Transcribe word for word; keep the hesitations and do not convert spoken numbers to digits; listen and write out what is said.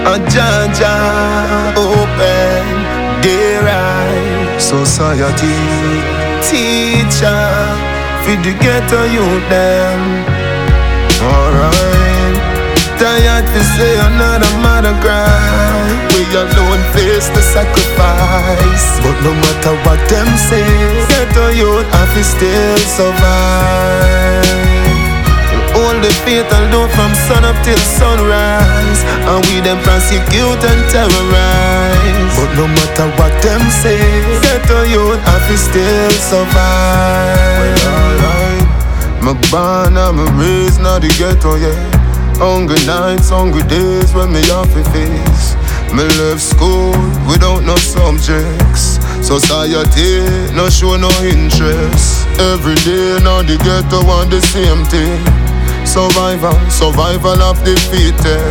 A Jaja open their eyes. Society teacher feed the ghetto youth them. Alright, tired to say another mother cry. We alone face the sacrifice, but no matter what them say, ghetto youth have to still survive. All the fatal do from sun up till sunrise, and we them prosecute and terrorize. But no matter what them say, ghetto youth have to still survive. Well, alright, me born and me raised now the ghetto, yeah. Hungry nights, hungry days when me have to face. Me left school without no subjects. Society no show no interest. Every day now the ghetto want the same thing. Survival, survival of the fittest.